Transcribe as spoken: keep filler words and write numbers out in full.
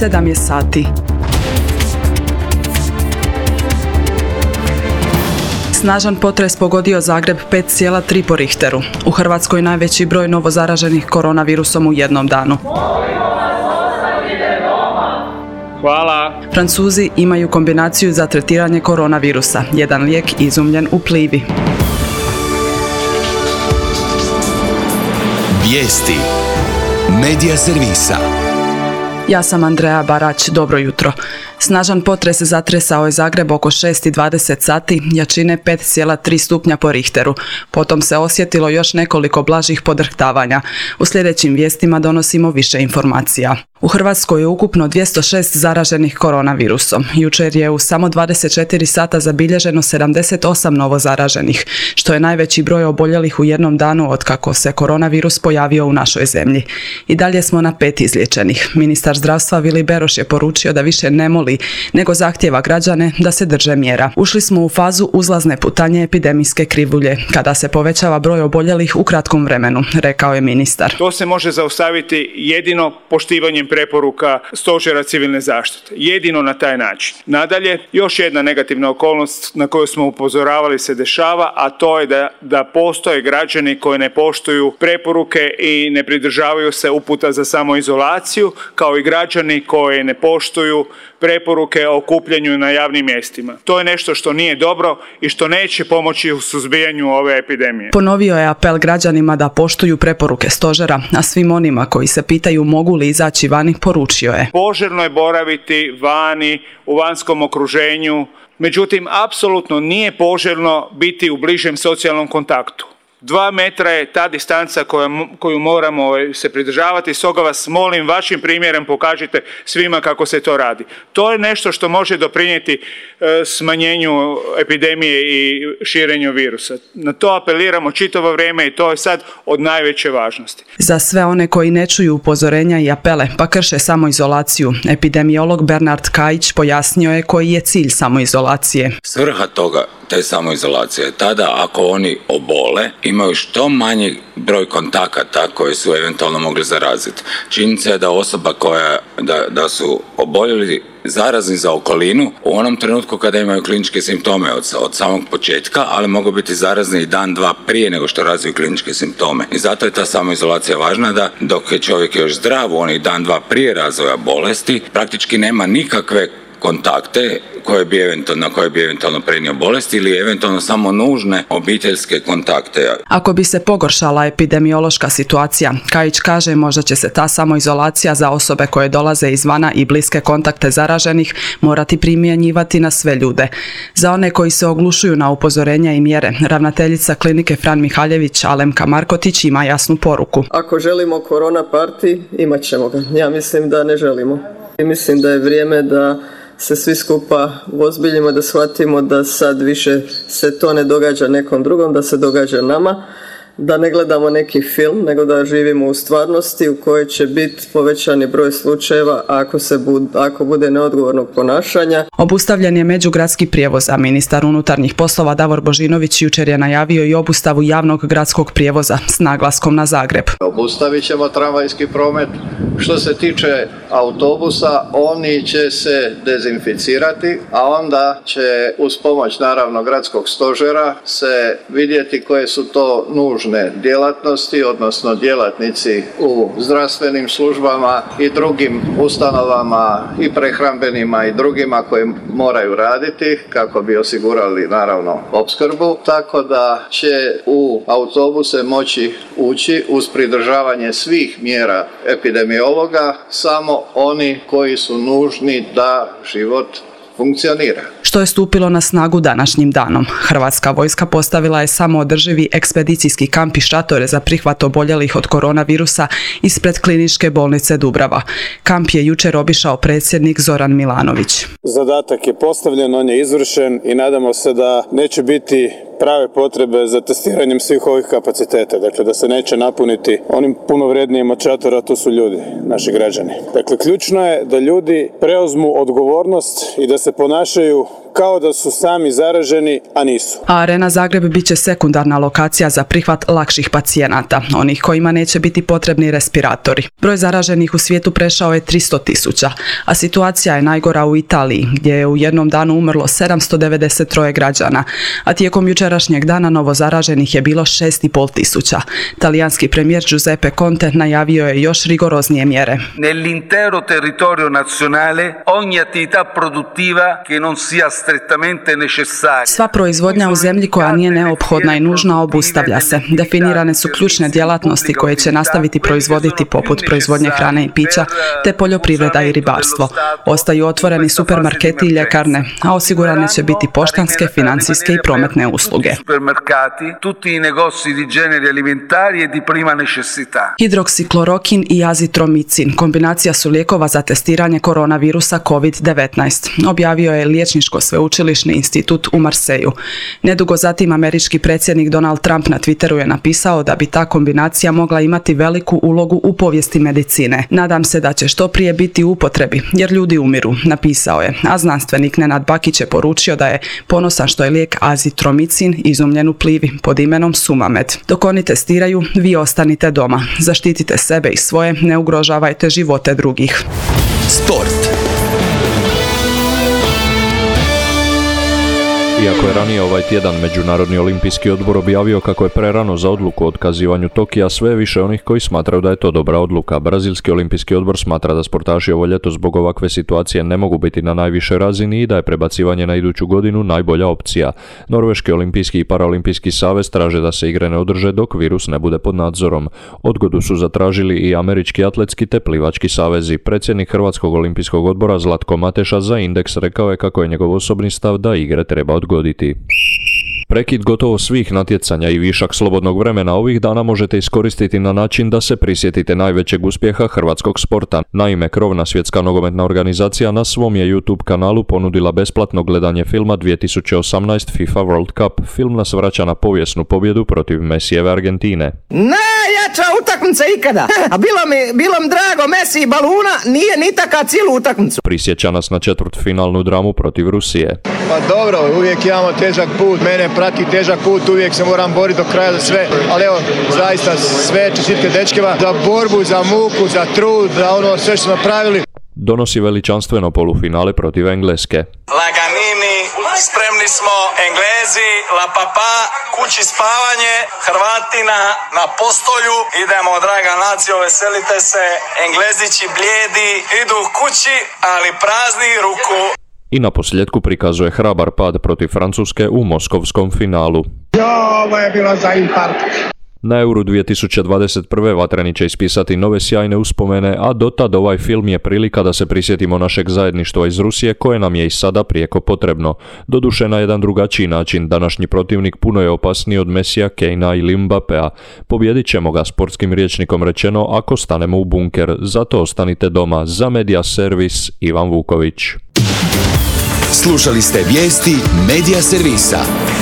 sedam je sati. Snažan potres pogodio Zagreb pet zarez tri po Richteru. U Hrvatskoj najveći broj novozaraženih koronavirusom u jednom danu. Hvala. Francuzi imaju kombinaciju za tretiranje koronavirusa. Jedan lijek izumljen u Plivi. Vijesti Medija servisa. Ja sam Andreja Barać, dobro jutro. Snažan potres zatresao je Zagreb oko šest i dvadeset sati, jačine pet zarez tri stupnja po Richteru. Potom se osjetilo još nekoliko blažih podrhtavanja. U sljedećim vijestima donosimo više informacija. U Hrvatskoj je ukupno dvjesto šest zaraženih koronavirusom. Jučer je u samo dvadeset četiri sata zabilježeno sedamdeset osam novozaraženih, što je najveći broj oboljelih u jednom danu otkako se koronavirus pojavio u našoj zemlji. I dalje smo na pet izliječenih. Ministar zdravstva Vili Beroš je poručio da više ne moli, nego zahtijeva građane da se drže mjera. Ušli smo u fazu uzlazne putanje epidemijske krivulje, kada se povećava broj oboljelih u kratkom vremenu, rekao je ministar. To se može zaustaviti jedino poštivanjem preporuka Stožera civilne zaštite. Jedino na taj način. Nadalje, još jedna negativna okolnost na koju smo upozoravali se dešava, a to je da, da postoje građani koji ne poštuju preporuke i ne pridržavaju se uputa za samoizolaciju, kao i građani koji ne poštuju preporuke o okupljanju na javnim mjestima. To je nešto što nije dobro i što neće pomoći u suzbijanju ove epidemije. Ponovio je apel građanima da poštuju preporuke stožera, a svim onima koji se pitaju mogu li izaći vani, poručio je. Poželjno je boraviti vani, u vanjskom okruženju, međutim, apsolutno nije poželjno biti u bližem socijalnom kontaktu. Dva metra je ta distanca koju, koju moramo se pridržavati, stoga vas molim, vašim primjerom pokažite svima kako se to radi. To je nešto što može doprinijeti e, smanjenju epidemije i širenju virusa. Na to apeliramo čitavo vrijeme i to je sad od najveće važnosti. Za sve one koji ne čuju upozorenja i apele pa krše samoizolaciju, epidemiolog Bernard Kajić pojasnio je koji je cilj samoizolacije. Svrha toga te samoizolacije je tada ako oni obole, imaju što manji broj kontakata koje su eventualno mogli zaraziti. Činjenica je da osoba koja, da, da su oboljeli zarazni za okolinu u onom trenutku kada imaju kliničke simptome od, od samog početka, ali mogu biti zarazni i dan, dva prije nego što razviju kliničke simptome. I zato je ta samoizolacija važna da dok je čovjek još zdrav, on i dan, dva prije razvoja bolesti, praktički nema nikakve kontakte koje bi eventualno, na koje bi eventualno prenio bolest ili eventualno samo nužne obiteljske kontakte. Ako bi se pogoršala epidemiološka situacija, Kajić kaže možda će se ta samoizolacija za osobe koje dolaze izvana i bliske kontakte zaraženih morati primjenjivati na sve ljude. Za one koji se oglušuju na upozorenja i mjere, ravnateljica klinike Fran Mihaljević Alemka Markotić ima jasnu poruku. Ako želimo korona party, imat ćemo ga. Ja mislim da ne želimo. I mislim da je vrijeme da se svi skupa uozbiljimo, da shvatimo da sad više se to ne događa nekom drugom, da se događa nama, da ne gledamo neki film, nego da živimo u stvarnosti u kojoj će biti povećani broj slučajeva ako, se bud, ako bude neodgovornog ponašanja. Obustavljen je međugradski prijevoz, a ministar unutarnjih poslova Davor Božinović jučer je najavio i obustavu javnog gradskog prijevoza s naglaskom na Zagreb. Obustavit ćemo tramvajski promet. Što se tiče autobusa, oni će se dezinficirati, a onda će uz pomoć naravno gradskog stožera se vidjeti koje su to nužne djelatnosti, odnosno djelatnici u zdravstvenim službama i drugim ustanovama i prehrambenima i drugima koji moraju raditi kako bi osigurali naravno opskrbu, tako da će u autobuse moći ući uz pridržavanje svih mjera epidemiologa samo oni koji su nužni da život funkcionira. Što je stupilo na snagu današnjim danom. Hrvatska vojska postavila je samoodrživi ekspedicijski kamp i šatore za prihvat oboljelih od koronavirusa ispred kliničke bolnice Dubrava. Kamp je jučer obišao predsjednik Zoran Milanović. Zadatak je postavljen, on je izvršen i nadamo se da neće biti prave potrebe za testiranjem svih ovih kapaciteta. Dakle, da se neće napuniti onim puno vrednijim od šatora, to su ljudi, naši građani. Dakle, ključno je da ljudi preuzmu odgovornost i da se ponašaju kao da su sami zaraženi, a nisu. A Arena Zagreb bit će sekundarna lokacija za prihvat lakših pacijenata, onih kojima neće biti potrebni respiratori. Broj zaraženih u svijetu prešao je tristo tisuća, a situacija je najgora u Italiji, gdje je u jednom danu umrlo sedamsto devedeset tri građana, a tijekom jučerašnjeg dana novo zaraženih je bilo šest i pol tisuća. Talijanski premijer Giuseppe Conte najavio je još rigoroznije mjere. Nell'intero territorio nazionale ogni attività produttiva che non sia strettamente necessaria. Sva proizvodnja u zemlji koja nije neophodna i nužna obustavlja se. Definirane su ključne djelatnosti koje će nastaviti proizvoditi poput proizvodnje hrane i pića, te poljoprivreda i ribarstvo. Ostaju otvoreni supermarketi i ljekarne, a osigurane će biti poštanske, financijske i prometne usluge. Tutti i negozi di generi alimentari e di prima necessità. Hidroksiklorokin i azitromicin kombinacija su lijekova za testiranje koronavirusa kovid devetnaest, objavio je Liječničko sveučilišni institut u Marseju. Nedugo zatim američki predsjednik Donald Trump na Twitteru je napisao da bi ta kombinacija mogla imati veliku ulogu u povijesti medicine. Nadam se da će što prije biti u upotrebi, jer ljudi umiru, napisao je, a znanstvenik Nenad Bakić je poručio da je ponosan što je lijek azitromicin izumljen u Plivi pod imenom Sumamed. Dok oni testiraju, vi ostanite doma. Zaštitite sebe i svoje, ne ugrožavajte živote drugih. Sport. Iako je ranije ovaj tjedan Međunarodni olimpijski odbor objavio kako je prerano za odluku o otkazivanju Tokija, sve je više onih koji smatraju da je to dobra odluka. Brazilski olimpijski odbor smatra da sportaši ovo ljeto zbog ovakve situacije ne mogu biti na najvišoj razini i da je prebacivanje na iduću godinu najbolja opcija. Norveški olimpijski i paraolimpijski savez traže da se igre ne održe dok virus ne bude pod nadzorom. Odgodu su zatražili i američki atletski te plivački savezi. Predsjednik Hrvatskog olimpijskog odbora Zlatko Mateša za Indeks rekao je kako je njegov osobni stav da igre treba odgoditi. Goditi. Prekid gotovo svih natjecanja i višak slobodnog vremena ovih dana možete iskoristiti na način da se prisjetite najvećeg uspjeha hrvatskog sporta. Naime, krovna svjetska nogometna organizacija na svom je YouTube kanalu ponudila besplatno gledanje filma dvije tisuće osamnaest FIFA World Cup. Film nas vraća na povijesnu pobjedu protiv Mesijeve Argentine. Najjača utakmica ikada! A bilo mi, bilo mi drago, Messi i baluna nije ni taka cijelu utakmicu. Prisjeća nas na četvrtfinalnu dramu protiv Rusije. Pa dobro, uvijek imamo težak put, mene prati težak put, uvijek se moram boriti do kraja za sve, ali evo, zaista sve čestitke dečkima za borbu, za muku, za trud, za ono sve što smo napravili. Donosi veličanstveno polufinale protiv Engleske. Laganini, spremni smo, Englezi, La Papa, kući spavanje, Hrvatina na postolju, idemo draga nacijo, veselite se, Englezići blijedi, idu kući, ali prazni ruku. I na posljedku prikazuje hrabar pad protiv Francuske u moskovskom finalu. Jo, ovo je bilo za infarkt. Na Euru dvije tisuće dvadeset prve Vatreni će ispisati nove sjajne uspomene, a dotad ovaj film je prilika da se prisjetimo našeg zajedništva iz Rusije koje nam je i sada prijeko potrebno. Doduše na jedan drugačiji način, današnji protivnik puno je opasniji od Mesija, Kejna ili Mbapea. Pobjedit ćemo ga, sportskim rječnikom rečeno, ako stanemo u bunker. Zato ostanite doma. Za Media Servis, Ivan Vuković. Slušali ste vijesti Media Servisa.